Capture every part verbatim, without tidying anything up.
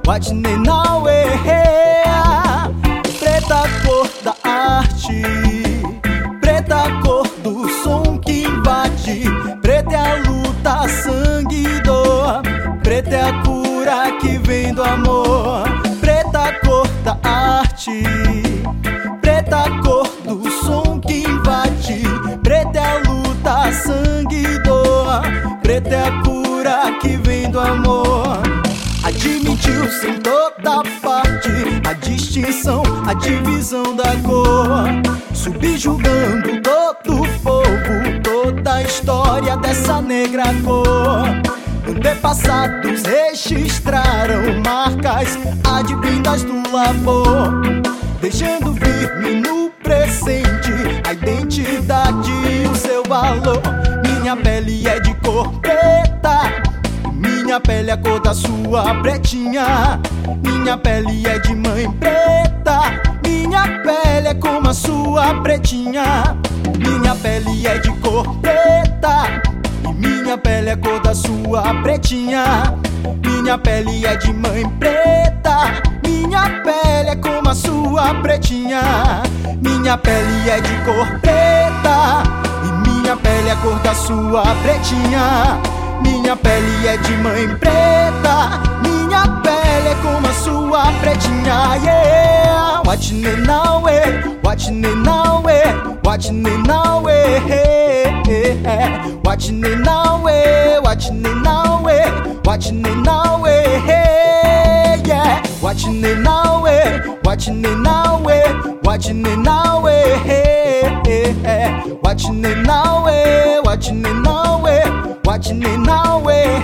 watching it now, yeah. Preta cor da arte, preta cor do som que invade. Preta é a luta, sangue e dor. Preta é a cura que vem do amor. Preta cor da arte, preta cor do som que invade. Preta é a luta, sangue e dor. Preta é a cura que vem do amor. Admitiu sem toda parte a distinção, a divisão da cor, subjugando todo o povo, toda a história dessa negra cor. Antepassados registraram marcas advindas do labor, deixando firme no presente a identidade e o seu valor. Minha pele é de cor preta, minha pele é a cor da sua pretinha. Minha pele é de mãe preta, minha pele é como a sua pretinha. Minha pele é de cor preta, e minha pele é a cor da sua pretinha. Minha pele é de mãe preta, minha pele é como a sua pretinha. Minha pele é de cor preta, e minha pele é a cor da sua pretinha. Minha pele é de mãe preta, minha pele é como a sua pretinha, yeah. Watching it now, eh, watching it now, eh, watching it now, eh, eh, eh. Watching it now, eh, watching it now, eh, watching it now, eh, eh, yeah. Watching it now, eh, watching it now, eh, watching it now, eh, eh, eh, eh. Watching it now, eh, watching it now, eh, watching it now,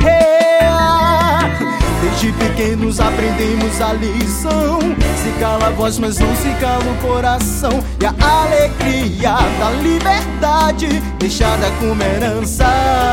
yeah. Desde pequenos aprendemos a lição. Se cala a voz, mas não se cala o coração. E a alegria da liberdade deixada como herança.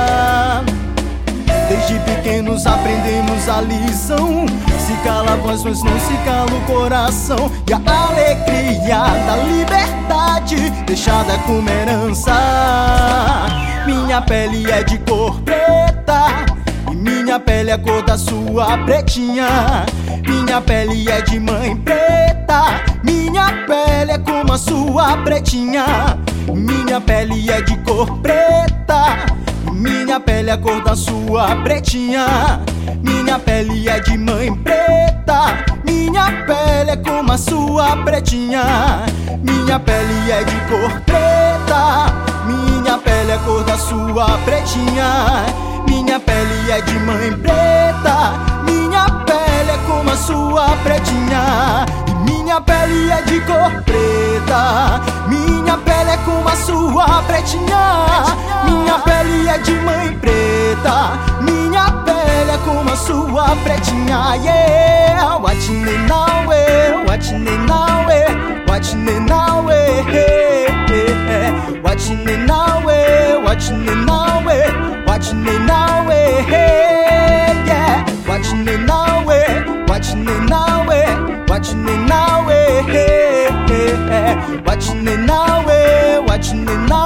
Desde pequenos aprendemos a lição. Se cala a voz, mas não se cala o coração. E a alegria da liberdade deixada como herança. Minha pele é de cor preta, e minha pele é a cor da sua pretinha. Minha pele é de mãe preta, minha pele é como a sua pretinha. Minha pele é de cor preta, e minha pele é a cor da sua pretinha. Minha pele é de mãe preta, minha pele é como a sua pretinha. Minha pele é de cor preta, minha pele é a cor da sua pretinha. Minha pele é de mãe preta, minha pele é como a sua pretinha. E minha pele é de cor preta, minha pele é como a sua pretinha. Minha pele é de mãe preta, minha pele é como a sua pretinha, yeah. Watching it now, eh, watching it now, eh, watching it now, eh, eh, eh. Watching it now, eh, watching it now, eh, watching it now, eh, eh, yeah. Watching it now, eh, watching it now, eh, watching it now, eh, eh, eh. Watching it now, eh, watching it now.